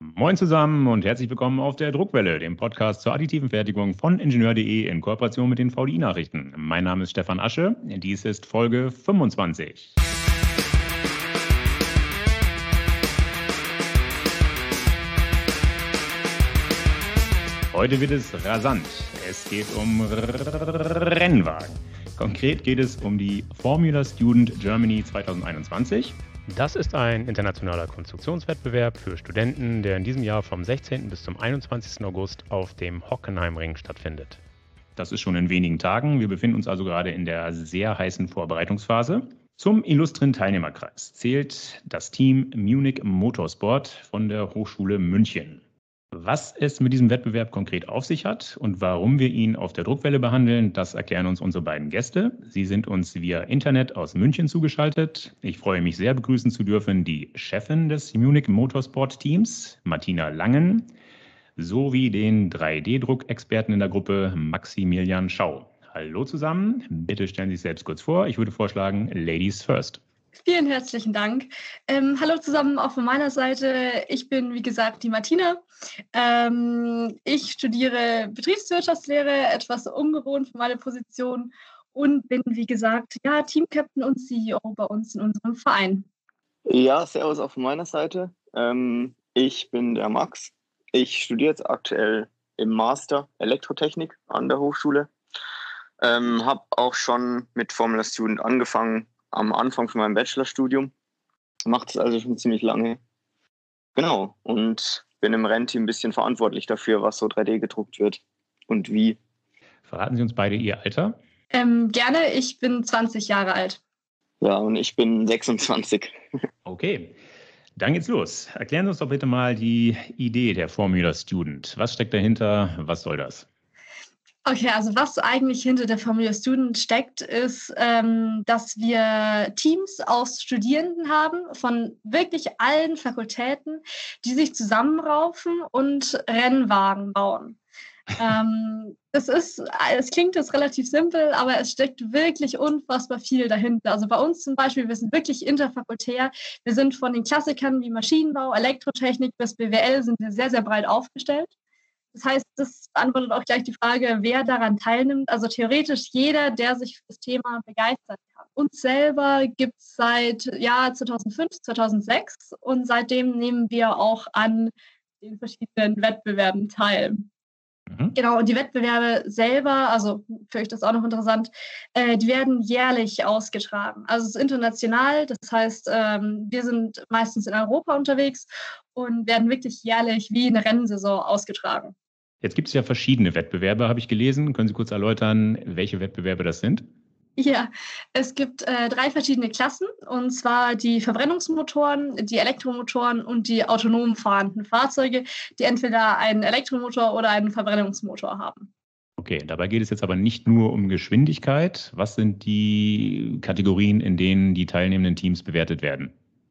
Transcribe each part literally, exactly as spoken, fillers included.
Moin zusammen und herzlich willkommen auf der Druckwelle, dem Podcast zur additiven Fertigung von Ingenieur punkt de in Kooperation mit den V D I-Nachrichten. Mein Name ist Stefan Asche, dies ist Folge fünfundzwanzig. Heute wird es rasant. Es geht um Rennwagen. Konkret geht es um die Formula Student Germany zwanzig einundzwanzig. Das ist ein internationaler Konstruktionswettbewerb für Studenten, der in diesem Jahr vom sechzehnten bis zum einundzwanzigsten August auf dem Hockenheimring stattfindet. Das ist schon in wenigen Tagen. Wir befinden uns also gerade in der sehr heißen Vorbereitungsphase. Zum illustren Teilnehmerkreis zählt das Team Munich Motorsport von der Hochschule München. Was es mit diesem Wettbewerb konkret auf sich hat und warum wir ihn auf der Druckwelle behandeln, das erklären uns unsere beiden Gäste. Sie sind uns via Internet aus München zugeschaltet. Ich freue mich sehr, begrüßen zu dürfen die Chefin des Munich Motorsport Teams, Martina Langen, sowie den drei D-Druck-Experten in der Gruppe, Maximilian Schau. Hallo zusammen, bitte stellen Sie sich selbst kurz vor. Ich würde vorschlagen, Ladies first. Vielen herzlichen Dank. Ähm, hallo zusammen auch von meiner Seite. Ich bin, wie gesagt, die Martina. Ähm, ich studiere Betriebswirtschaftslehre, etwas ungewohnt für meine Position und bin, wie gesagt, ja, Teamcaptain und C E O bei uns in unserem Verein. Ja, servus auch von meiner Seite. Ähm, ich bin der Max. Ich studiere jetzt aktuell im Master Elektrotechnik an der Hochschule. Ähm, habe auch schon mit Formula Student angefangen, am Anfang von meinem Bachelorstudium. Macht es also schon ziemlich lange. Genau. Und bin im Rennteam ein bisschen verantwortlich dafür, was so drei D gedruckt wird und wie. Verraten Sie uns beide Ihr Alter? Ähm, gerne, ich bin zwanzig Jahre alt. Ja, und ich bin sechsundzwanzig. Okay, dann geht's los. Erklären Sie uns doch bitte mal die Idee der Formula Student. Was steckt dahinter? Was soll das? Okay, also was eigentlich hinter der Formula Student steckt, ist, ähm, dass wir Teams aus Studierenden haben von wirklich allen Fakultäten, die sich zusammenraufen und Rennwagen bauen. ähm, das ist, es klingt jetzt relativ simpel, aber es steckt wirklich unfassbar viel dahinter. Also bei uns zum Beispiel, wir sind wirklich interfakultär. Wir sind von den Klassikern wie Maschinenbau, Elektrotechnik bis B W L sind wir sehr, sehr breit aufgestellt. Das heißt, das beantwortet auch gleich die Frage, wer daran teilnimmt. Also theoretisch jeder, der sich für das Thema begeistert kann. Uns selber gibt es seit Jahr zweitausendfünf, zweitausendsechs und seitdem nehmen wir auch an den verschiedenen Wettbewerben teil. Mhm. Genau, und die Wettbewerbe selber, also für euch das auch noch interessant, äh, die werden jährlich ausgetragen. Also es ist international, das heißt, ähm, wir sind meistens in Europa unterwegs und werden wirklich jährlich wie eine Rennsaison ausgetragen. Jetzt gibt es ja verschiedene Wettbewerbe, habe ich gelesen. Können Sie kurz erläutern, welche Wettbewerbe das sind? Ja, es gibt äh, drei verschiedene Klassen, und zwar die Verbrennungsmotoren, die Elektromotoren und die autonom fahrenden Fahrzeuge, die entweder einen Elektromotor oder einen Verbrennungsmotor haben. Okay, dabei geht es jetzt aber nicht nur um Geschwindigkeit. Was sind die Kategorien, in denen die teilnehmenden Teams bewertet werden?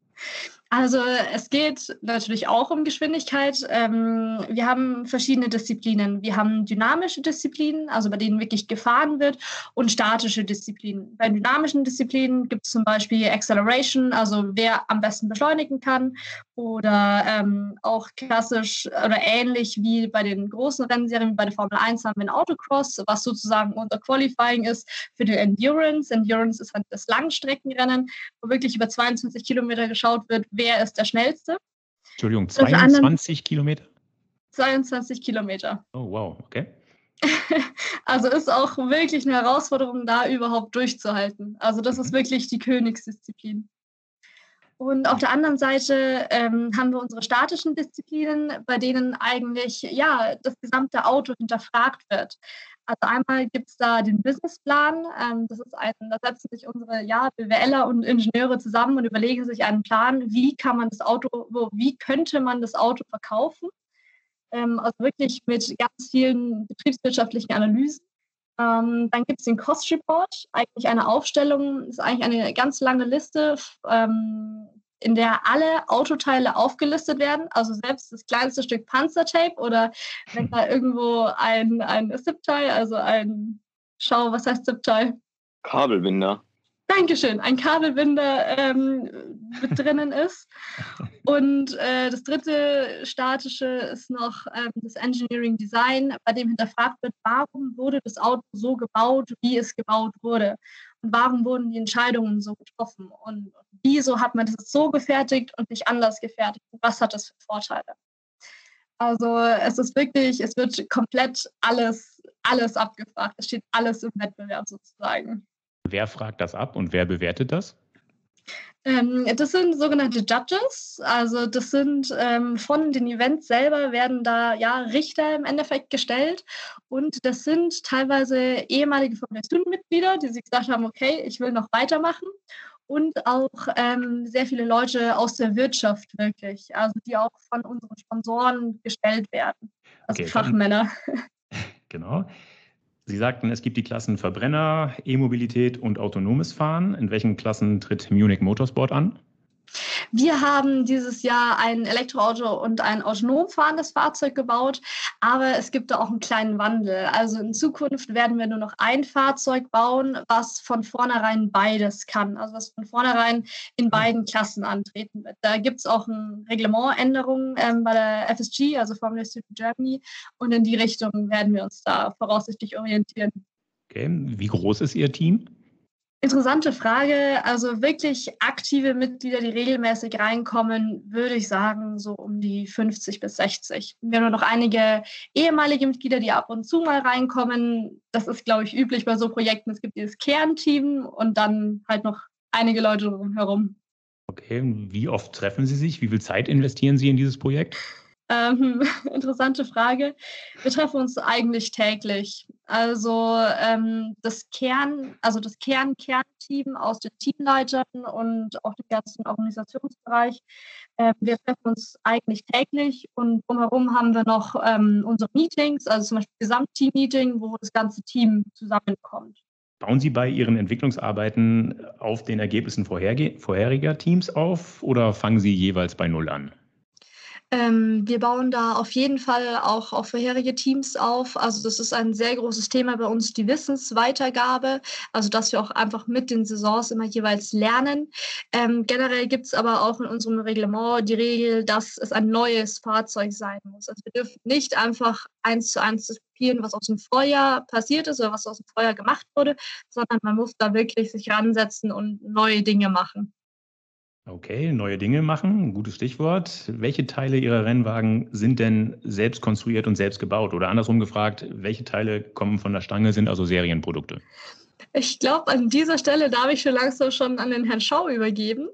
Also es geht natürlich auch um Geschwindigkeit. Ähm, wir haben verschiedene Disziplinen. Wir haben dynamische Disziplinen, also bei denen wirklich gefahren wird, und statische Disziplinen. Bei dynamischen Disziplinen gibt es zum Beispiel Acceleration, also wer am besten beschleunigen kann, oder ähm, auch klassisch oder ähnlich wie bei den großen Rennserien, wie bei der Formel eins haben wir ein Autocross, was sozusagen unser Qualifying ist für die Endurance. Endurance ist halt das Langstreckenrennen, wo wirklich über zweiundzwanzig Kilometer geschaut wird, wer ist der Schnellste. Entschuldigung, zweiundzwanzig Kilometer? zweiundzwanzig Kilometer. Oh, wow, okay. Also ist auch wirklich eine Herausforderung, da überhaupt durchzuhalten. Also das ist wirklich die Königsdisziplin. Und auf der anderen Seite ähm, haben wir unsere statischen Disziplinen, bei denen eigentlich ja das gesamte Auto hinterfragt wird. Also einmal gibt es da den Businessplan. Ähm, das ist ein, da setzen sich unsere ja, BWLer und Ingenieure zusammen und überlegen sich einen Plan, wie kann man das Auto, wo, wie könnte man das Auto verkaufen. Ähm, also wirklich mit ganz vielen betriebswirtschaftlichen Analysen. Ähm, dann gibt es den Cost Report, eigentlich eine Aufstellung, ist eigentlich eine ganz lange Liste, ähm, in der alle Autoteile aufgelistet werden, also selbst das kleinste Stück Panzertape oder wenn da irgendwo ein, ein Zip-Tie, also ein, schau, was heißt Zip-Tie? Kabelbinder. Dankeschön, ein Kabelbinder ähm, mit drinnen ist. Und äh, das dritte statische ist noch ähm, das Engineering Design, bei dem hinterfragt wird, warum wurde das Auto so gebaut, wie es gebaut wurde? Und warum wurden die Entscheidungen so getroffen? Und wieso hat man das so gefertigt und nicht anders gefertigt? Und was hat das für Vorteile? Also es ist wirklich, es wird komplett alles, alles abgefragt. Es steht alles im Wettbewerb sozusagen. Wer fragt das ab und wer bewertet das? Ähm, das sind sogenannte Judges, also das sind ähm, von den Events selber werden da ja Richter im Endeffekt gestellt und das sind teilweise ehemalige Formula Student-Mitglieder, die sich gesagt haben, okay, ich will noch weitermachen und auch ähm, sehr viele Leute aus der Wirtschaft wirklich, also die auch von unseren Sponsoren gestellt werden, also Okay, Fachmänner. Genau. Sie sagten, es gibt die Klassen Verbrenner, E-Mobilität und autonomes Fahren. In welchen Klassen tritt Munich Motorsport an? Wir haben dieses Jahr ein Elektroauto und ein autonom fahrendes Fahrzeug gebaut, aber es gibt da auch einen kleinen Wandel. Also in Zukunft werden wir nur noch ein Fahrzeug bauen, was von vornherein beides kann, also was von vornherein in beiden Klassen antreten wird. Da gibt es auch eine Reglementänderung ähm, bei der F S G, also Formula Student Germany, und in die Richtung werden wir uns da voraussichtlich orientieren. Okay. Wie groß ist Ihr Team? Interessante Frage. Also wirklich aktive Mitglieder, die regelmäßig reinkommen, würde ich sagen, so um die fünfzig bis sechzig. Wir haben noch einige ehemalige Mitglieder, die ab und zu mal reinkommen. Das ist, glaube ich, üblich bei so Projekten. Es gibt dieses Kernteam und dann halt noch einige Leute drumherum. Okay. Wie oft treffen Sie sich? Wie viel Zeit investieren Sie in dieses Projekt? Ähm, interessante Frage. Wir treffen uns eigentlich täglich. Also ähm, das Kern, also das Kern-Kernteam aus den Teamleitern und auch dem ganzen Organisationsbereich. Äh, wir treffen uns eigentlich täglich und drumherum haben wir noch ähm, unsere Meetings, also zum Beispiel Gesamtteam-Meeting, wo das ganze Team zusammenkommt. Bauen Sie bei Ihren Entwicklungsarbeiten auf den Ergebnissen vorherge- vorheriger Teams auf oder fangen Sie jeweils bei Null an? Ähm, wir bauen da auf jeden Fall auch auf vorherige Teams auf. Also das ist ein sehr großes Thema bei uns, die Wissensweitergabe. Also dass wir auch einfach mit den Saisons immer jeweils lernen. Ähm, generell gibt es aber auch in unserem Reglement die Regel, dass es ein neues Fahrzeug sein muss. Also wir dürfen nicht einfach eins zu eins das kopieren, was aus dem Vorjahr passiert ist oder was aus dem Vorjahr gemacht wurde, sondern man muss da wirklich sich ransetzen und neue Dinge machen. Okay, neue Dinge machen, ein gutes Stichwort. Welche Teile Ihrer Rennwagen sind denn selbst konstruiert und selbst gebaut? Oder andersrum gefragt, welche Teile kommen von der Stange, sind also Serienprodukte? Ich glaube, an dieser Stelle darf ich schon langsam schon an den Herrn Schau übergeben.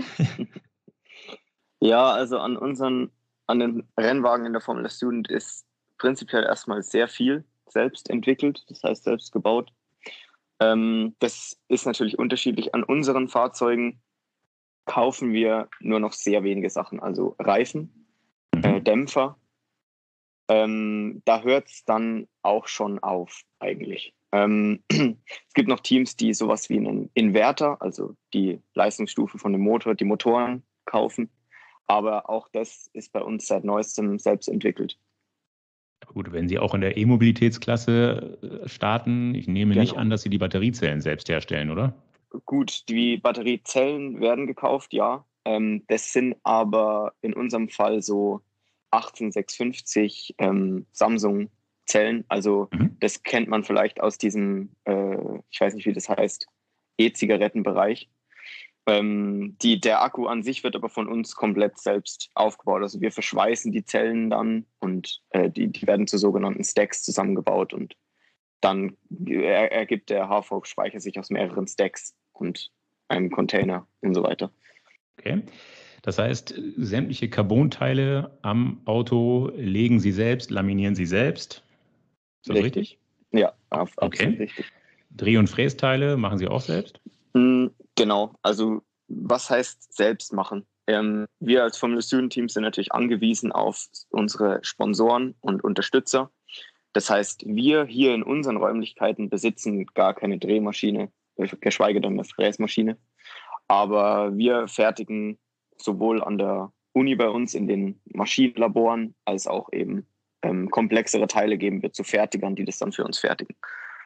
Ja, also an unseren, an den Rennwagen in der Formula Student ist prinzipiell erstmal sehr viel selbst entwickelt, das heißt selbst gebaut. Ähm, das ist natürlich unterschiedlich. An unseren Fahrzeugen kaufen wir nur noch sehr wenige Sachen, also Reifen, äh, Dämpfer. Ähm, da hört es dann auch schon auf eigentlich. Ähm, es gibt noch Teams, die sowas wie einen Inverter, also die Leistungsstufe von dem Motor, die Motoren kaufen. Aber auch das ist bei uns seit neuestem selbst entwickelt. Gut, wenn Sie auch in der E-Mobilitätsklasse starten, ich nehme Genau. nicht an, dass Sie die Batteriezellen selbst herstellen, oder? Gut, die Batteriezellen werden gekauft, ja. Ähm, das sind aber in unserem Fall so achtzehn sechshundertfünfzig ähm, Samsung-Zellen. Also Mhm. das kennt man vielleicht aus diesem, äh, ich weiß nicht, wie das heißt, E-Zigarettenbereich. Ähm, die, der Akku an sich wird aber von uns komplett selbst aufgebaut. Also wir verschweißen die Zellen dann und äh, die, die werden zu sogenannten Stacks zusammengebaut und dann er, ergibt der H V G-Speicher sich aus mehreren Stacks und einem Container und so weiter. Okay. Das heißt, sämtliche Carbonteile am Auto legen Sie selbst, laminieren Sie selbst. Ist das richtig? richtig? Ja, auf, okay. Absolut richtig. Dreh- und Frästeile machen Sie auch selbst? Mm, genau. Also was heißt selbst machen? Ähm, wir als Formula Student Team sind natürlich angewiesen auf unsere Sponsoren und Unterstützer. Das heißt, wir hier in unseren Räumlichkeiten besitzen gar keine Drehmaschine, geschweige denn eine Fräsmaschine. Aber wir fertigen sowohl an der Uni bei uns in den Maschinenlaboren als auch eben ähm, komplexere Teile geben wir zu Fertigern, die das dann für uns fertigen.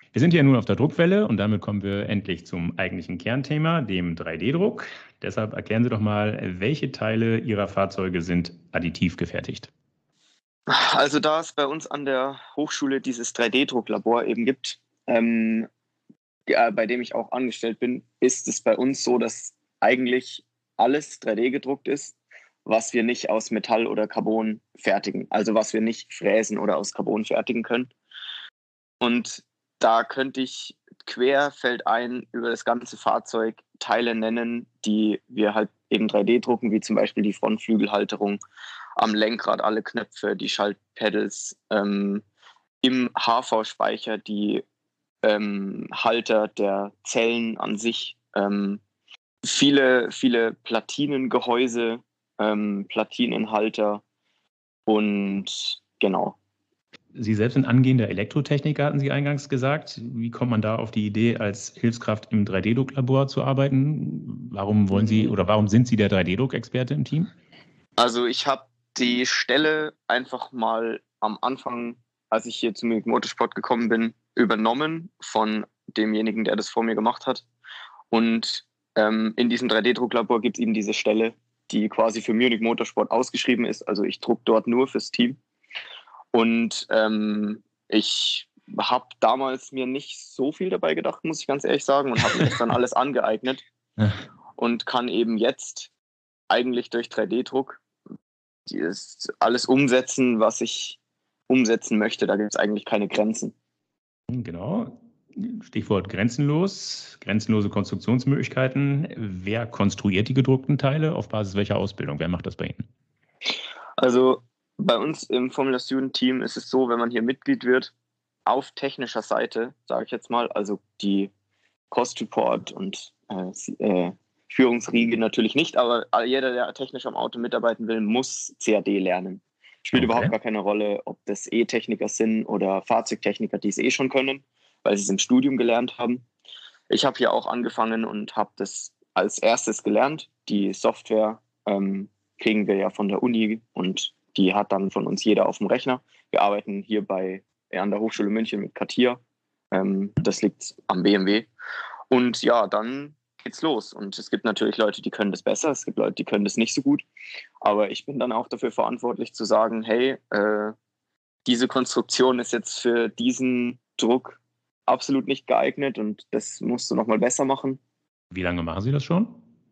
Wir sind hier nun auf der Druckwelle und damit kommen wir endlich zum eigentlichen Kernthema, dem drei D Druck. Deshalb erklären Sie doch mal, welche Teile Ihrer Fahrzeuge sind additiv gefertigt? Also da es bei uns an der Hochschule dieses drei D Drucklabor eben gibt, ähm, ja, bei dem ich auch angestellt bin, ist es bei uns so, dass eigentlich alles drei D gedruckt ist, was wir nicht aus Metall oder Carbon fertigen. Also was wir nicht fräsen oder aus Carbon fertigen können. Und da könnte ich querfeldein über das ganze Fahrzeug Teile nennen, die wir halt eben drei D drucken, wie zum Beispiel die Frontflügelhalterung, am Lenkrad alle Knöpfe, die Schaltpedals, ähm, im H V-Speicher die ähm, Halter der Zellen an sich, ähm, viele, viele Platinengehäuse, ähm, Platinenhalter und genau. Sie selbst sind angehender Elektrotechniker, hatten Sie eingangs gesagt. Wie kommt man da auf die Idee, als Hilfskraft im drei D Drucklabor zu arbeiten? Warum wollen Sie oder warum sind Sie der drei D Druck-Experte im Team? Also ich habe die Stelle einfach mal am Anfang, als ich hier zum Munich Motorsport gekommen bin, übernommen von demjenigen, der das vor mir gemacht hat. Und ähm, in diesem drei D Drucklabor gibt es eben diese Stelle, die quasi für Munich Motorsport ausgeschrieben ist. Also ich druck dort nur fürs Team. Und ähm, ich habe damals mir nicht so viel dabei gedacht, muss ich ganz ehrlich sagen, und habe mir das dann alles angeeignet und kann eben jetzt eigentlich durch drei D Druck alles umsetzen, was ich umsetzen möchte. Da gibt es eigentlich keine Grenzen. Genau. Stichwort grenzenlos, grenzenlose Konstruktionsmöglichkeiten. Wer konstruiert die gedruckten Teile? Auf Basis welcher Ausbildung? Wer macht das bei Ihnen? Also bei uns im Formula Student Team ist es so, wenn man hier Mitglied wird, auf technischer Seite, sage ich jetzt mal, also die Cost Report und äh, äh, Führungsriege natürlich nicht, aber jeder, der technisch am Auto mitarbeiten will, muss C A D lernen. Spielt okay. Überhaupt gar keine Rolle, ob das E-Techniker sind oder Fahrzeugtechniker, die es eh schon können, weil sie es im Studium gelernt haben. Ich habe hier auch angefangen und habe das als erstes gelernt. Die Software ähm, kriegen wir ja von der Uni und die hat dann von uns jeder auf dem Rechner. Wir arbeiten hier bei an der Hochschule München mit CATIA. Ähm, das liegt am B M W. Und ja, dann geht's los. Und es gibt natürlich Leute, die können das besser. Es gibt Leute, die können das nicht so gut. Aber ich bin dann auch dafür verantwortlich zu sagen, hey, äh, diese Konstruktion ist jetzt für diesen Druck absolut nicht geeignet und das musst du nochmal besser machen. Wie lange machen Sie das schon?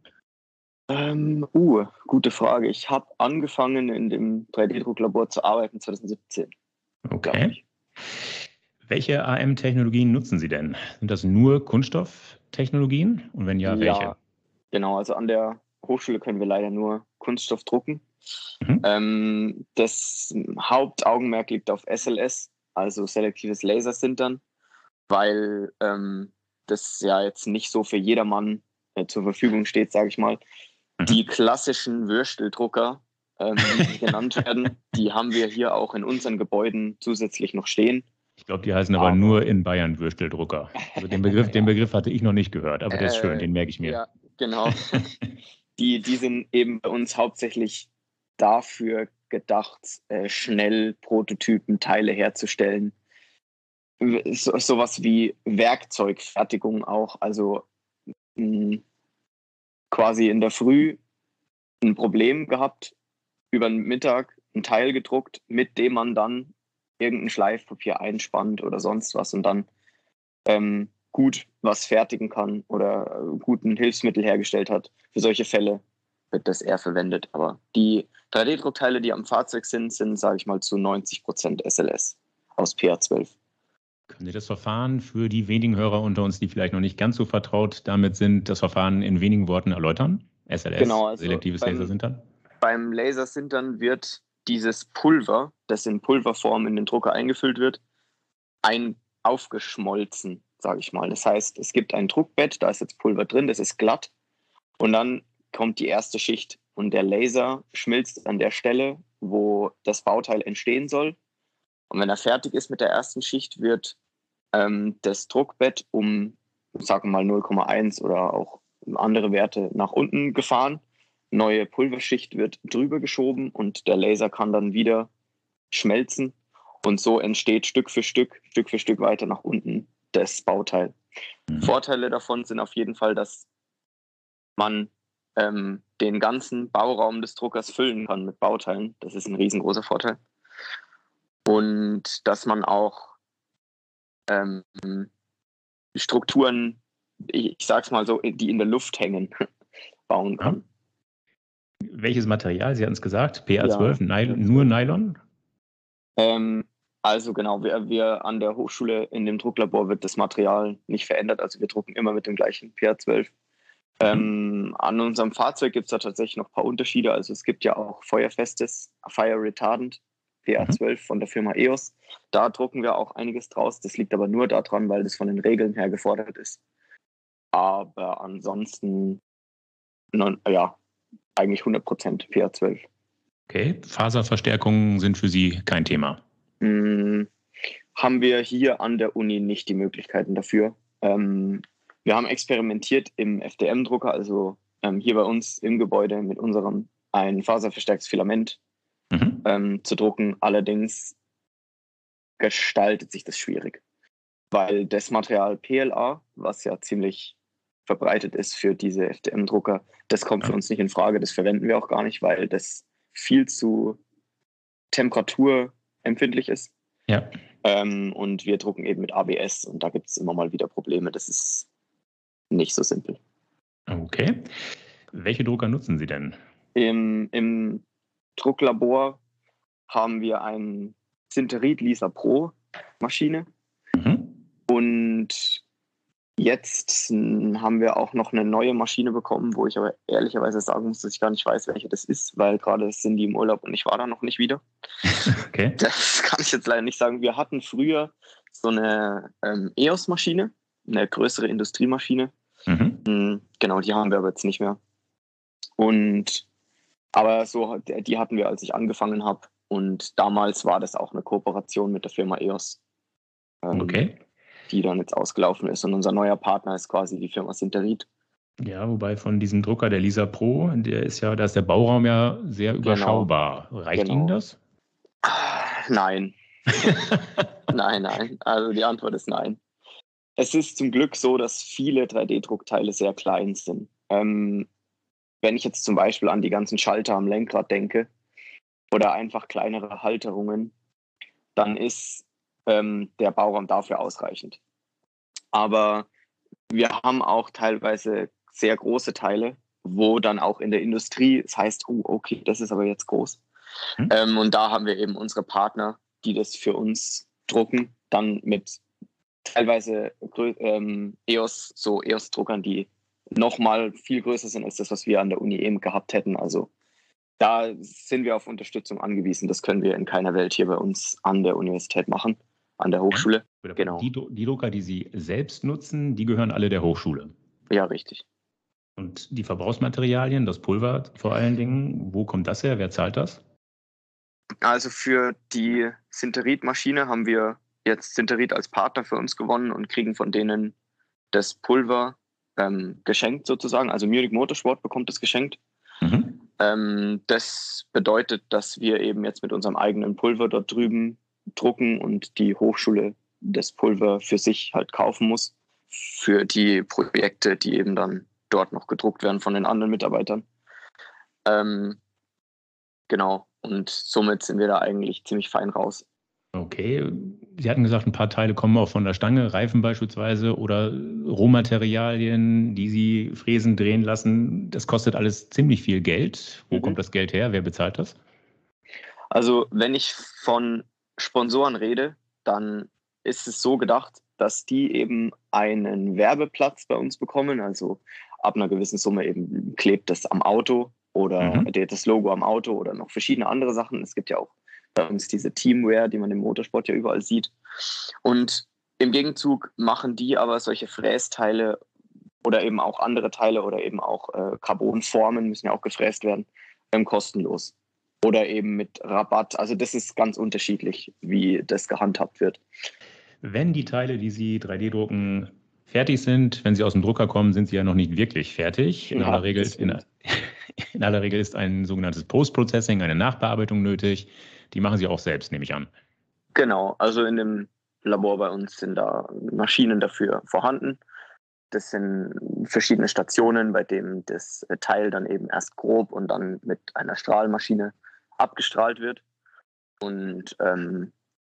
Ähm, uh, gute Frage. Ich habe angefangen, in dem drei D Drucklabor zu arbeiten zwanzig siebzehn. Okay. Welche A M-Technologien nutzen Sie denn? Sind das nur Kunststofftechnologien? Und wenn ja, welche? Ja, genau. Also an der Hochschule können wir leider nur Kunststoff drucken. Mhm. Ähm, das Hauptaugenmerk liegt auf S L S, also selektives Lasersintern, weil ähm, das ja jetzt nicht so für jedermann äh, zur Verfügung steht, sage ich mal. Mhm. Die klassischen Würsteldrucker, ähm, wie sie genannt werden, die haben wir hier auch in unseren Gebäuden zusätzlich noch stehen. Ich glaube, die heißen aber, aber nur in Bayern Würsteldrucker. Also den Begriff, ja. den Begriff hatte ich noch nicht gehört, aber der ist schön, den merke ich mir. Ja, genau. die, die sind eben bei uns hauptsächlich dafür gedacht, äh, schnell Prototypen, Teile herzustellen. So, sowas wie Werkzeugfertigung auch. Also mh, quasi in der Früh ein Problem gehabt, über den Mittag ein Teil gedruckt, mit dem man dann irgendein Schleifpapier einspannt oder sonst was und dann ähm, gut was fertigen kann oder gut ein Hilfsmittel hergestellt hat. Für solche Fälle wird das eher verwendet. Aber die drei D Druckteile, die am Fahrzeug sind, sind, sage ich mal, zu neunzig Prozent S L S aus P A zwölf. Können Sie das Verfahren für die wenigen Hörer unter uns, die vielleicht noch nicht ganz so vertraut damit sind, das Verfahren in wenigen Worten erläutern? S L S, genau, also selektives beim, Lasersintern? Beim Lasersintern wird dieses Pulver, das in Pulverform in den Drucker eingefüllt wird, ein aufgeschmolzen, sage ich mal. Das heißt, es gibt ein Druckbett, da ist jetzt Pulver drin, das ist glatt und dann kommt die erste Schicht und der Laser schmilzt an der Stelle, wo das Bauteil entstehen soll. Und wenn er fertig ist mit der ersten Schicht, wird ähm, das Druckbett um, sagen wir mal, null Komma eins oder auch andere Werte nach unten gefahren. Neue Pulverschicht wird drüber geschoben und der Laser kann dann wieder schmelzen. Und so entsteht Stück für Stück, Stück für Stück weiter nach unten das Bauteil. Mhm. Vorteile davon sind auf jeden Fall, dass man ähm, den ganzen Bauraum des Druckers füllen kann mit Bauteilen. Das ist ein riesengroßer Vorteil. Und dass man auch ähm, Strukturen, ich, ich sag's mal so, die in der Luft hängen, bauen kann. Welches Material? Sie hatten es gesagt, P A zwölf, Ja, Nylon, nur Nylon? Ähm, also genau, wir, wir an der Hochschule in dem Drucklabor wird das Material nicht verändert, also wir drucken immer mit dem gleichen P A zwölf. Mhm. Ähm, an unserem Fahrzeug gibt es da tatsächlich noch ein paar Unterschiede, also es gibt ja auch feuerfestes, Fire Retardant, P A zwölf von der Firma E O S. Da drucken wir auch einiges draus, das liegt aber nur daran, weil das von den Regeln her gefordert ist. Aber ansonsten, non, ja, eigentlich hundert Prozent P A zwölf. Okay, Faserverstärkungen sind für Sie kein Thema. Hm, haben wir hier an der Uni nicht die Möglichkeiten dafür. Ähm, wir haben experimentiert im F D M-Drucker, also ähm, hier bei uns im Gebäude mit unserem ein faserverstärktes Filament Mhm. ähm, zu drucken. Allerdings gestaltet sich das schwierig, weil das Material P L A, was ja ziemlich verbreitet ist für diese F D M-Drucker, das kommt Ja. für uns nicht in Frage. Das verwenden wir auch gar nicht, weil das viel zu temperaturempfindlich ist. Ja. Ähm, und wir drucken eben mit A B S und da gibt es immer mal wieder Probleme. Das ist nicht so simpel. Okay. Welche Drucker nutzen Sie denn? Im, im Drucklabor haben wir eine Sinterit Lisa Pro Maschine Mhm. und jetzt haben wir auch noch eine neue Maschine bekommen, wo ich aber ehrlicherweise sagen muss, dass ich gar nicht weiß, welche das ist, weil gerade sind die im Urlaub und ich war da noch nicht wieder. Okay. Das kann ich jetzt leider nicht sagen. Wir hatten früher so eine ähm, E O S-Maschine, eine größere Industriemaschine. Mhm. Mhm, genau, die haben wir aber jetzt nicht mehr. Und aber so, die hatten wir, als ich angefangen habe. Und damals war das auch eine Kooperation mit der Firma E O S, ähm, Okay. die dann jetzt ausgelaufen ist. Und unser neuer Partner ist quasi die Firma Sinterit. Ja, wobei von diesem Drucker, der Lisa Pro, der ist ja, da ist der Bauraum ja sehr überschaubar. Reicht genau. Ihnen das? Nein. nein, nein. Also die Antwort ist nein. Es ist zum Glück so, dass viele drei D-Druckteile sehr klein sind. Ähm, wenn ich jetzt zum Beispiel an die ganzen Schalter am Lenkrad denke oder einfach kleinere Halterungen, dann ist ähm, der Bauraum dafür ausreichend. Aber wir haben auch teilweise sehr große Teile, wo dann auch in der Industrie es heißt, oh, okay, das ist aber jetzt groß. Hm. Ähm, und da haben wir eben unsere Partner, die das für uns drucken, dann mit teilweise ähm, E O S, so E O S-Druckern, die nochmal viel größer sind als das, was wir an der Uni eben gehabt hätten. Also da sind wir auf Unterstützung angewiesen. Das können wir in keiner Welt hier bei uns an der Universität machen, an der Hochschule. Ja. Genau. Die, die Drucker, die Sie selbst nutzen, die gehören alle der Hochschule. Ja, richtig. Und die Verbrauchsmaterialien, das Pulver vor allen Dingen, wo kommt das her? Wer zahlt das? Also für die Sinterit-Maschine haben wir jetzt Sinterit als Partner für uns gewonnen und kriegen von denen das Pulver ähm, geschenkt sozusagen. Also Munich Motorsport bekommt es geschenkt. Mhm. Ähm, das bedeutet, dass wir eben jetzt mit unserem eigenen Pulver dort drüben drucken und die Hochschule das Pulver für sich halt kaufen muss für die Projekte, die eben dann dort noch gedruckt werden von den anderen Mitarbeitern. Ähm, genau, und somit sind wir da eigentlich ziemlich fein raus. Okay, Sie hatten gesagt, ein paar Teile kommen auch von der Stange, Reifen beispielsweise oder Rohmaterialien, die Sie fräsen, drehen lassen. Das kostet alles ziemlich viel Geld. Wo Mhm. kommt das Geld her? Wer bezahlt das? Also wenn ich von Sponsoren rede, dann ist es so gedacht, dass die eben einen Werbeplatz bei uns bekommen. Also ab einer gewissen Summe eben klebt das am Auto oder Mhm. das Logo am Auto oder noch verschiedene andere Sachen. Es gibt ja auch bei uns diese Teamwear, die man im Motorsport ja überall sieht. Und im Gegenzug machen die aber solche Frästeile oder eben auch andere Teile oder eben auch äh, Carbonformen müssen ja auch gefräst werden, ähm, kostenlos. Oder eben mit Rabatt. Also das ist ganz unterschiedlich, wie das gehandhabt wird. Wenn die Teile, die Sie drei D drucken, fertig sind, wenn sie aus dem Drucker kommen, sind sie ja noch nicht wirklich fertig. In, Ja, aller, Regel, das in, stimmt. in aller Regel ist ein sogenanntes Post-Processing, eine Nachbearbeitung nötig. Die machen Sie auch selbst, nehme ich an. Genau, also in dem Labor bei uns sind da Maschinen dafür vorhanden. Das sind verschiedene Stationen, bei denen das Teil dann eben erst grob und dann mit einer Strahlmaschine abgestrahlt wird. Und ähm,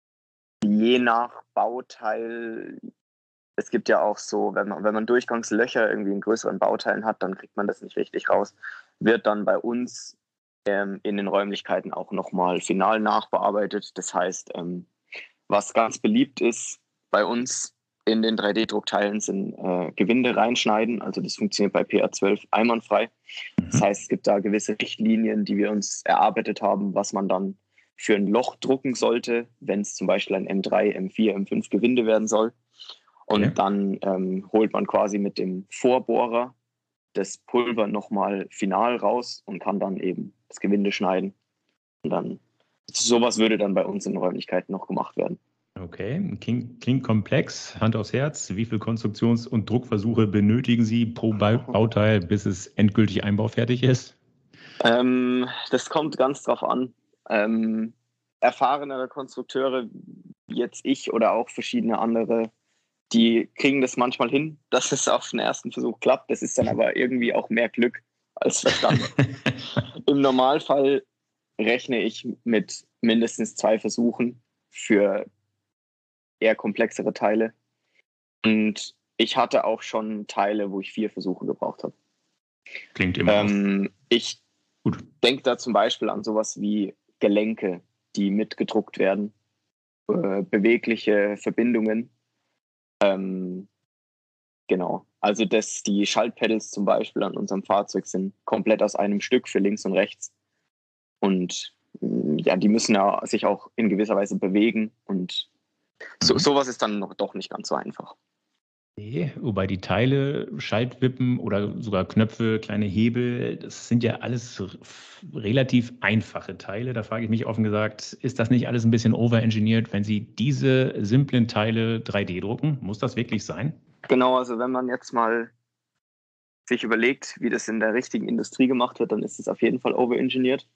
je nach Bauteil, es gibt ja auch so, wenn man, wenn man Durchgangslöcher irgendwie in größeren Bauteilen hat, dann kriegt man das nicht richtig raus, wird dann bei uns ähm, in den Räumlichkeiten auch nochmal final nachbearbeitet. Das heißt, ähm, was ganz beliebt ist bei uns in den drei D-Druckteilen sind äh, Gewinde reinschneiden. Also das funktioniert bei P A zwölf einwandfrei. Das heißt, es gibt da gewisse Richtlinien, die wir uns erarbeitet haben, was man dann für ein Loch drucken sollte, wenn es zum Beispiel ein M drei, M vier, M fünf Gewinde werden soll. Und okay. dann ähm, holt man quasi mit dem Vorbohrer das Pulver nochmal final raus und kann dann eben das Gewinde schneiden. Und dann sowas würde dann bei uns in den Räumlichkeiten noch gemacht werden. Okay, klingt, klingt komplex. Hand aufs Herz. Wie viele Konstruktions- und Druckversuche benötigen Sie pro Bauteil, bis es endgültig einbaufertig ist? Ähm, das kommt ganz drauf an. Ähm, erfahrenere Konstrukteure, wie jetzt ich oder auch verschiedene andere, die kriegen das manchmal hin, dass es auf den ersten Versuch klappt. Das ist dann aber irgendwie auch mehr Glück als Verstand. Im Normalfall rechne ich mit mindestens zwei Versuchen für eher komplexere Teile. Und ich hatte auch schon Teile, wo ich vier Versuche gebraucht habe. Klingt immer ähm, Ich denke da zum Beispiel an sowas wie Gelenke, die mitgedruckt werden, äh, bewegliche Verbindungen. Ähm, genau. Also dass die Schaltpedals zum Beispiel an unserem Fahrzeug sind komplett aus einem Stück für links und rechts. Und ja, die müssen ja sich auch in gewisser Weise bewegen und So, mhm. sowas ist dann noch doch nicht ganz so einfach. Okay, wobei die Teile, Schaltwippen oder sogar Knöpfe, kleine Hebel, das sind ja alles relativ einfache Teile. Da frage ich mich offen gesagt, ist das nicht alles ein bisschen overengineert, wenn Sie diese simplen Teile drei D drucken? Muss das wirklich sein? Genau, also wenn man jetzt mal sich überlegt, wie das in der richtigen Industrie gemacht wird, dann ist es auf jeden Fall overengineert.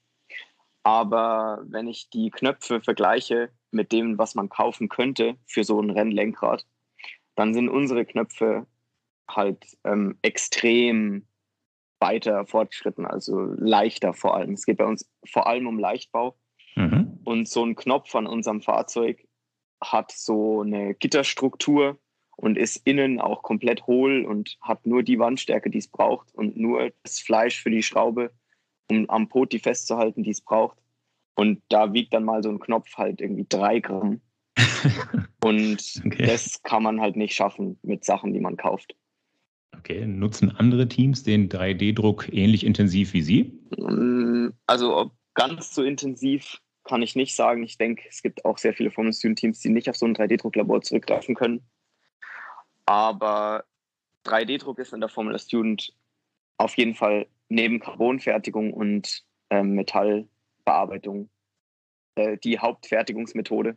Aber wenn ich die Knöpfe vergleiche mit dem, was man kaufen könnte für so ein Rennlenkrad, dann sind unsere Knöpfe halt ähm, extrem weiter fortgeschritten, also leichter vor allem. Es geht bei uns vor allem um Leichtbau. Mhm. Und so ein Knopf an unserem Fahrzeug hat so eine Gitterstruktur und ist innen auch komplett hohl und hat nur die Wandstärke, die es braucht und nur das Fleisch für die Schraube, um am Poti festzuhalten, die es braucht. Und da wiegt dann mal so ein Knopf halt irgendwie drei Gramm. Und okay. Das kann man halt nicht schaffen mit Sachen, die man kauft. Okay, nutzen andere Teams den drei D-Druck ähnlich intensiv wie Sie? Also ganz so intensiv kann ich nicht sagen. Ich denke, es gibt auch sehr viele Formel Student Teams, die nicht auf so ein drei D-Drucklabor zurückgreifen können. Aber drei D-Druck ist in der Formula Student auf jeden Fall neben Carbonfertigung und äh, Metallbearbeitung äh, die Hauptfertigungsmethode.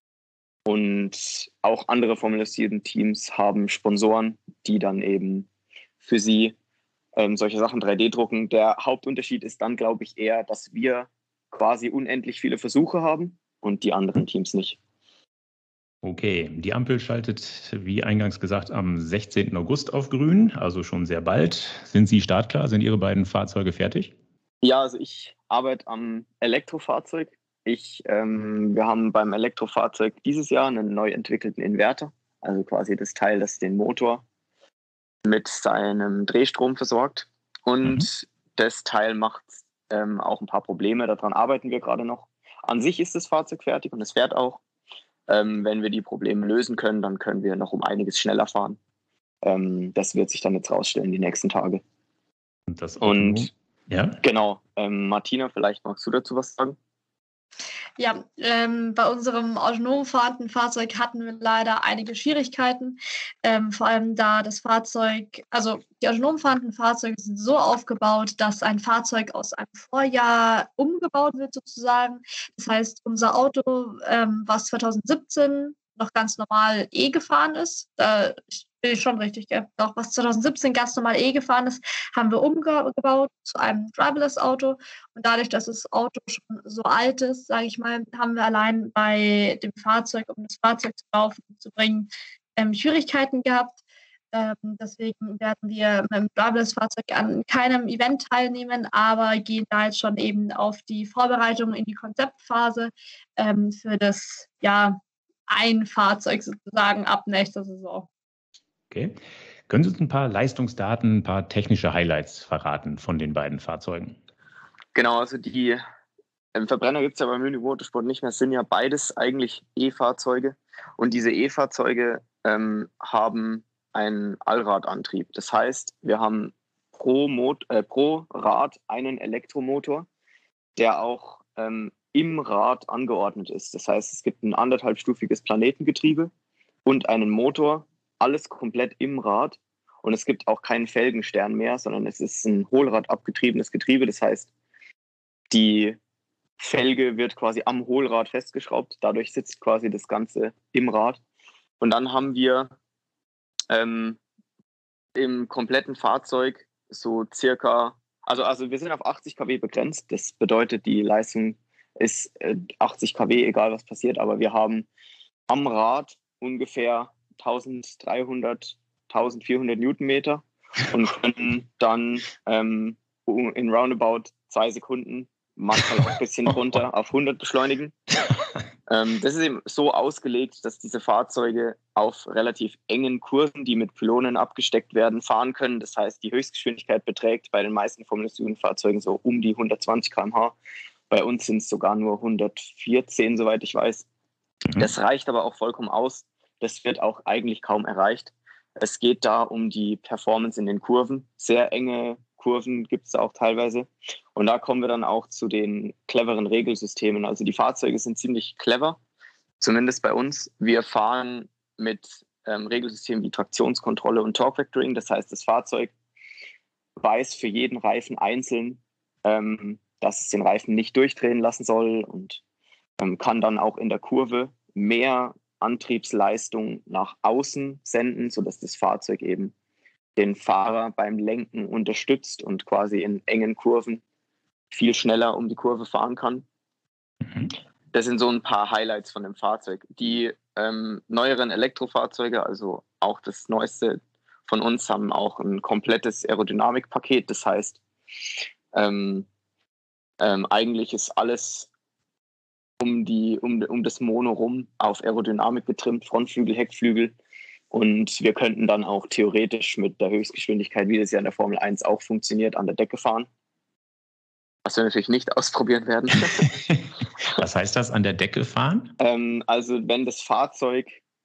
Und auch andere Formula Student Teams haben Sponsoren, die dann eben für sie ähm, solche Sachen drei D drucken. Der Hauptunterschied ist dann, glaube ich, eher, dass wir quasi unendlich viele Versuche haben und die anderen Teams nicht. Okay, die Ampel schaltet, wie eingangs gesagt, am sechzehnten August auf grün, also schon sehr bald. Sind Sie startklar? Sind Ihre beiden Fahrzeuge fertig? Ja, also ich arbeite am Elektrofahrzeug. Ich, ähm, wir haben beim Elektrofahrzeug dieses Jahr einen neu entwickelten Inverter, also quasi das Teil, das den Motor mit seinem Drehstrom versorgt. Und mhm. das Teil macht ähm, auch ein paar Probleme, daran arbeiten wir gerade noch. An sich ist das Fahrzeug fertig und es fährt auch. Ähm, wenn wir die Probleme lösen können, dann können wir noch um einiges schneller fahren. Ähm, das wird sich dann jetzt rausstellen, die nächsten Tage. Und, das und ja? Genau, ähm, Martina, vielleicht magst du dazu was sagen? Ja, ähm, bei unserem autonom fahrenden Fahrzeug hatten wir leider einige Schwierigkeiten. Ähm, vor allem da das Fahrzeug, also die autonom fahrenden Fahrzeuge sind so aufgebaut, dass ein Fahrzeug aus einem Vorjahr umgebaut wird sozusagen. Das heißt, unser Auto, ähm, was zwanzig siebzehn noch ganz normal E gefahren ist, da Nee, schon richtig, gell? Auch was zwanzig siebzehn ganz normal eh gefahren ist, haben wir umgebaut zu einem Driverless-Auto. Und dadurch, dass das Auto schon so alt ist, sage ich mal, haben wir allein bei dem Fahrzeug, um das Fahrzeug zu laufen zu bringen, ähm, Schwierigkeiten gehabt. Ähm, deswegen werden wir mit dem Driverless-Fahrzeug an keinem Event teilnehmen, aber gehen da jetzt schon eben auf die Vorbereitung in die Konzeptphase ähm, für das, ja, ein Fahrzeug sozusagen ab nächster Saison. Okay. Können Sie uns ein paar Leistungsdaten, ein paar technische Highlights verraten von den beiden Fahrzeugen? Genau, also die ähm, Verbrenner gibt es ja beim Munich Motorsport nicht mehr, es sind ja beides eigentlich E-Fahrzeuge. Und diese E-Fahrzeuge ähm, haben einen Allradantrieb. Das heißt, wir haben pro, Mot äh, pro Rad einen Elektromotor, der auch ähm, im Rad angeordnet ist. Das heißt, es gibt ein anderthalbstufiges Planetengetriebe und einen Motor, alles komplett im Rad. Und es gibt auch keinen Felgenstern mehr, sondern es ist ein hohlradabgetriebenes Getriebe. Das heißt, die Felge wird quasi am Hohlrad festgeschraubt. Dadurch sitzt quasi das Ganze im Rad. Und dann haben wir ähm, im kompletten Fahrzeug so circa, also, also wir sind auf achtzig Kilowatt begrenzt. Das bedeutet, die Leistung ist äh, achtzig Kilowatt, egal was passiert. Aber wir haben am Rad ungefähr dreizehnhundert, vierzehnhundert Newtonmeter und können dann ähm, in roundabout zwei Sekunden, manchmal auch ein bisschen runter, auf hundert beschleunigen. Ähm, das ist eben so ausgelegt, dass diese Fahrzeuge auf relativ engen Kurven, die mit Pylonen abgesteckt werden, fahren können. Das heißt, die Höchstgeschwindigkeit beträgt bei den meisten Formel-eins-Fahrzeugen so um die hundertzwanzig Kilometer pro Stunde. Bei uns sind es sogar nur hundertvierzehn, soweit ich weiß. Mhm. Das reicht aber auch vollkommen aus. Das wird auch eigentlich kaum erreicht. Es geht da um die Performance in den Kurven. Sehr enge Kurven gibt es auch teilweise. Und da kommen wir dann auch zu den cleveren Regelsystemen. Also die Fahrzeuge sind ziemlich clever, zumindest bei uns. Wir fahren mit ähm, Regelsystemen wie Traktionskontrolle und Torque Vectoring. Das heißt, das Fahrzeug weiß für jeden Reifen einzeln, ähm, dass es den Reifen nicht durchdrehen lassen soll und ähm, kann dann auch in der Kurve mehr Antriebsleistung nach außen senden, sodass das Fahrzeug eben den Fahrer beim Lenken unterstützt und quasi in engen Kurven viel schneller um die Kurve fahren kann. Mhm. Das sind so ein paar Highlights von dem Fahrzeug. Die ähm, neueren Elektrofahrzeuge, also auch das neueste von uns, haben auch ein komplettes Aerodynamikpaket. Das heißt, ähm, ähm, eigentlich ist alles um, die, um, um das Mono rum auf Aerodynamik getrimmt, Frontflügel, Heckflügel. Und wir könnten dann auch theoretisch mit der Höchstgeschwindigkeit, wie das ja in der Formel eins auch funktioniert, an der Decke fahren. Was wir natürlich nicht ausprobieren werden. Was heißt das, an der Decke fahren? Ähm, also wenn das Fahrzeug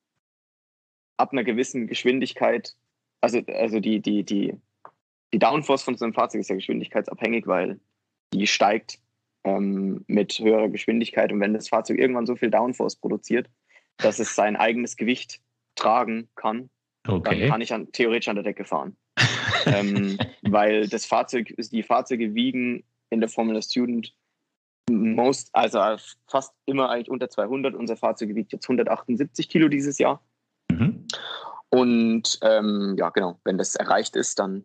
ab einer gewissen Geschwindigkeit, also, also die, die, die, die Downforce von so einem Fahrzeug ist ja geschwindigkeitsabhängig, weil die steigt ähm, mit höherer Geschwindigkeit. Und wenn das Fahrzeug irgendwann so viel Downforce produziert, dass es sein eigenes Gewicht tragen kann, okay, dann kann ich an, theoretisch an der Decke fahren. ähm, weil das Fahrzeug, die Fahrzeuge wiegen in der Formula Student most, also fast immer eigentlich unter zweihundert. Unser Fahrzeug wiegt jetzt hundertachtundsiebzig Kilo dieses Jahr. Mhm. Und ähm, ja, genau, wenn das erreicht ist, dann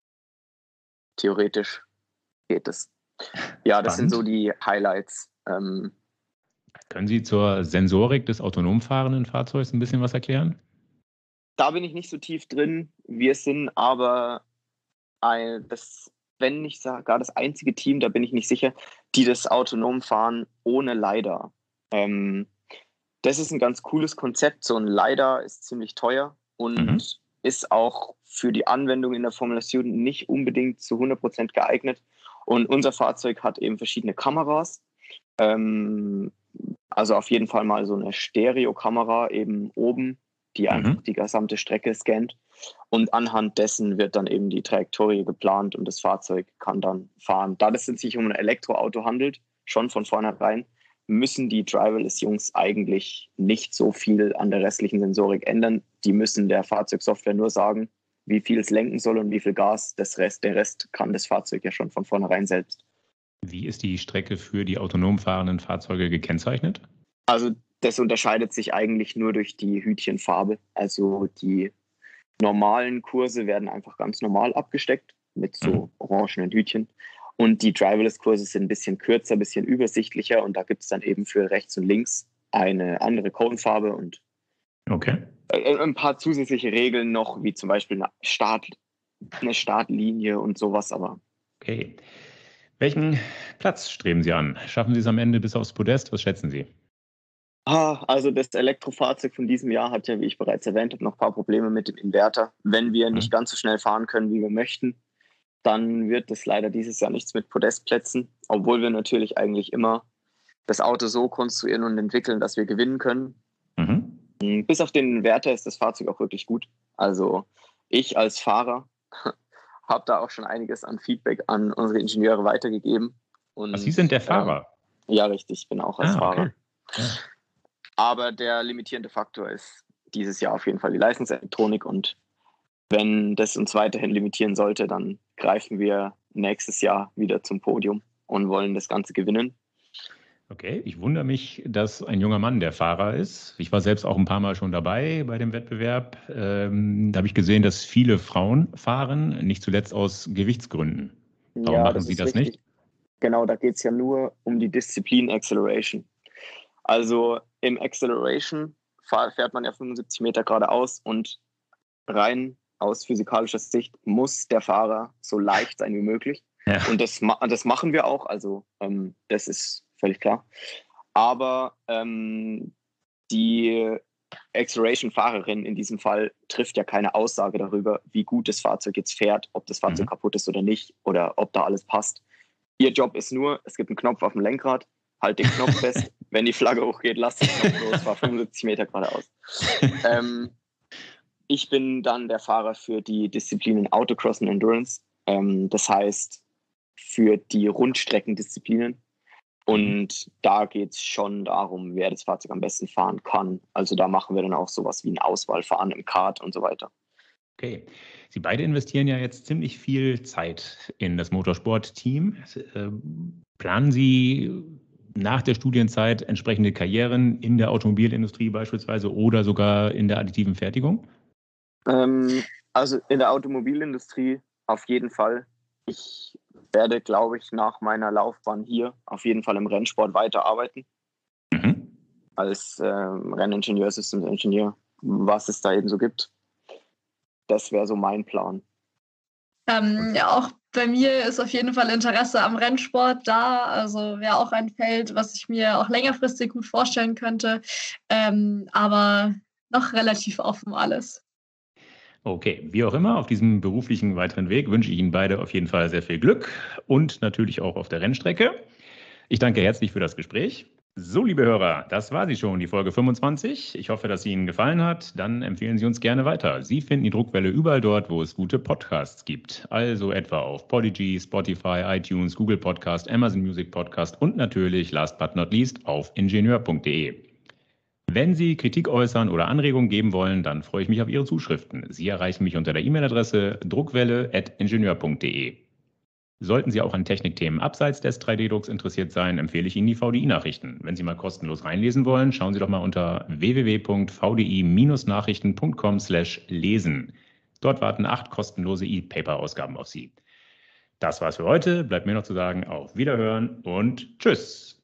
theoretisch geht es. Ja, das Spannend. Sind so die Highlights. Ähm, Können Sie zur Sensorik des autonom fahrenden Fahrzeugs ein bisschen was erklären? Da bin ich nicht so tief drin. Wir sind aber ein, das, wenn nicht gar das einzige Team, da bin ich nicht sicher, die das autonom fahren ohne LiDAR. Ähm, das ist ein ganz cooles Konzept. So ein LiDAR ist ziemlich teuer und mhm. ist auch für die Anwendung in der Formula Student nicht unbedingt zu hundert Prozent geeignet. Und unser Fahrzeug hat eben verschiedene Kameras. Ähm, also auf jeden Fall mal so eine Stereokamera eben oben, die einfach mhm. die gesamte Strecke scannt. Und anhand dessen wird dann eben die Trajektorie geplant und das Fahrzeug kann dann fahren. Da es sich um ein Elektroauto handelt, schon von vornherein, müssen die Driverless-Jungs eigentlich nicht so viel an der restlichen Sensorik ändern. Die müssen der Fahrzeugsoftware nur sagen, wie viel es lenken soll und wie viel Gas. Das Rest, der Rest kann das Fahrzeug ja schon von vornherein selbst. Wie ist die Strecke für die autonom fahrenden Fahrzeuge gekennzeichnet? Also das unterscheidet sich eigentlich nur durch die Hütchenfarbe. Also die normalen Kurse werden einfach ganz normal abgesteckt mit so Mhm. orangenen Hütchen. Und die Driverless-Kurse sind ein bisschen kürzer, ein bisschen übersichtlicher und da gibt es dann eben für rechts und links eine andere Conefarbe und Okay. äh, ein paar zusätzliche Regeln noch, wie zum Beispiel eine, Start, eine Startlinie und sowas, aber Okay. Welchen Platz streben Sie an? Schaffen Sie es am Ende bis aufs Podest? Was schätzen Sie? ah, also das Elektrofahrzeug von diesem Jahr hat ja, wie ich bereits erwähnt habe, noch ein paar Probleme mit dem Inverter. Wenn wir nicht Mhm. ganz so schnell fahren können, wie wir möchten, dann wird es leider dieses Jahr nichts mit Podestplätzen, obwohl wir natürlich eigentlich immer das Auto so konstruieren und entwickeln, dass wir gewinnen können. Mhm. Bis auf den Inverter ist das Fahrzeug auch wirklich gut. Also ich als Fahrer habe da auch schon einiges an Feedback an unsere Ingenieure weitergegeben. Und, Ach, Sie sind der ähm, Fahrer? ja, richtig, ich bin auch als Ah, Fahrer. okay. Ja. Aber der limitierende Faktor ist dieses Jahr auf jeden Fall die Leistungselektronik. Und wenn das uns weiterhin limitieren sollte, dann greifen wir nächstes Jahr wieder zum Podium und wollen das Ganze gewinnen. Okay, ich wundere mich, dass ein junger Mann der Fahrer ist. Ich war selbst auch ein paar Mal schon dabei bei dem Wettbewerb. Ähm, da habe ich gesehen, dass viele Frauen fahren, nicht zuletzt aus Gewichtsgründen. Warum Ja, machen das Sie ist das richtig. nicht? Genau, da geht es ja nur um die Disziplin Acceleration. Also im Acceleration fahr- fährt man ja fünfundsiebzig Meter geradeaus und rein aus physikalischer Sicht muss der Fahrer so leicht sein wie möglich. Ja. Und das, ma- das machen wir auch, also ähm, das ist völlig klar. Aber ähm, die Acceleration-Fahrerin in diesem Fall trifft ja keine Aussage darüber, wie gut das Fahrzeug jetzt fährt, ob das Fahrzeug Mhm. kaputt ist oder nicht oder ob da alles passt. Ihr Job ist nur, es gibt einen Knopf auf dem Lenkrad, halt den Knopf fest, wenn die Flagge hochgeht, lasst den Knopf los, fahr fünfundsiebzig Meter geradeaus. Ähm, ich bin dann der Fahrer für die Disziplinen Autocross und Endurance. Ähm, das heißt, für die Rundstreckendisziplinen. Und da geht es schon darum, wer das Fahrzeug am besten fahren kann. Also da machen wir dann auch sowas wie ein Auswahlfahren im Kart und so weiter. Okay. Sie beide investieren ja jetzt ziemlich viel Zeit in das Motorsport-Team. Ähm, Planen Sie nach der Studienzeit entsprechende Karrieren in der Automobilindustrie beispielsweise oder sogar in der additiven Fertigung? Ähm, also in der Automobilindustrie auf jeden Fall. Ich werde, glaube ich, nach meiner Laufbahn hier auf jeden Fall im Rennsport weiterarbeiten. Mhm. Als ähm, Renningenieur, Systems Engineer, was es da eben so gibt. Das wäre so mein Plan. Ähm, ja, auch bei mir ist auf jeden Fall Interesse am Rennsport da. Also wäre auch ein Feld, was ich mir auch längerfristig gut vorstellen könnte. Ähm, aber noch relativ offen alles. Okay, wie auch immer, auf diesem beruflichen weiteren Weg wünsche ich Ihnen beide auf jeden Fall sehr viel Glück und natürlich auch auf der Rennstrecke. Ich danke herzlich für das Gespräch. So, liebe Hörer, das war sie schon, die Folge fünfundzwanzig. Ich hoffe, dass sie Ihnen gefallen hat. Dann empfehlen Sie uns gerne weiter. Sie finden die Druckwelle überall dort, wo es gute Podcasts gibt. Also etwa auf Podigy, Spotify, iTunes, Google Podcast, Amazon Music Podcast und natürlich, last but not least, auf ingenieur punkt de. Wenn Sie Kritik äußern oder Anregungen geben wollen, dann freue ich mich auf Ihre Zuschriften. Sie erreichen mich unter der E-Mail-Adresse druckwelle at ingenieur punkt de. Sollten Sie auch an Technikthemen abseits des drei D-Drucks interessiert sein, empfehle ich Ihnen die V D I-Nachrichten. Wenn Sie mal kostenlos reinlesen wollen, schauen Sie doch mal unter w w w punkt v d i nachrichten punkt com slash lesen. Dort warten acht kostenlose E-Paper-Ausgaben auf Sie. Das war's für heute. Bleibt mir noch zu sagen, auf Wiederhören und Tschüss.